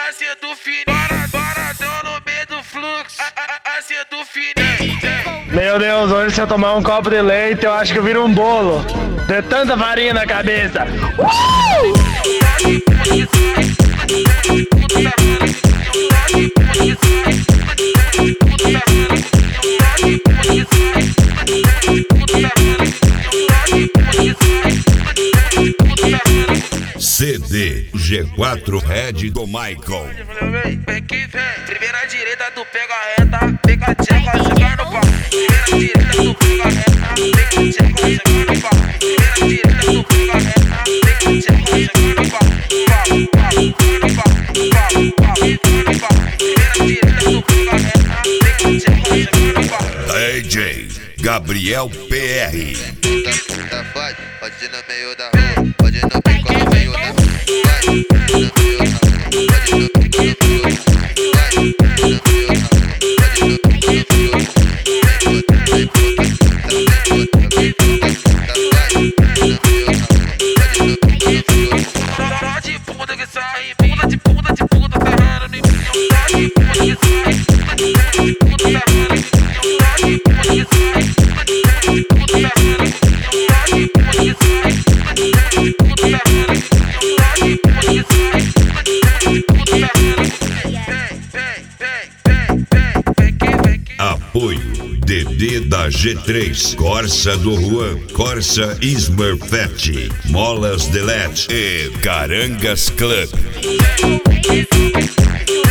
assim do fininho, paradão no meio do fluxo, assim do fininho. Meu Deus, hoje se eu tomar um copo de leite, eu acho que eu viro um bolo. De tanta farinha na cabeça. CD G4 Red do Michael. Vem que vem, primeira direita tu pega a reta, pega a tcheca, joga no pau. Primeira direita tu pega a reta, pega a tcheca, joga no pau. Primeira direita tu pega a reta, pega a tcheca, joga no pau. Primeira direita tu pega a reta, pega a tcheca, joga no pau. DJ Gabriel PR. Pode ir no meio da rua, pode ir no bico no meio da rua. Vai, no meio da rua, pode ir no bico no meio da rua. Vai, no meio da rua, pode ir no bico no meio da rua. Vem puta, vem puta, vem puta, vai, no meio da rua, pode ir no bico no meio da rua. Só de puta que sai, puta de puta de puta, tá rando em mim. Só de puta que sai, puta de puta de puta, tá rando em mim. Só de puta que sai, puta de puta de puta, tá rando em mim. Só de puta que sai, puta de puta de puta, tá rando em mim. Só de puta que sai, puta de puta de puta, tá rando em mim. Vem que Apoio DD da G3, Corsa do Juan, Corsa Smurfette, Molas Delete e Carangas Club. vem.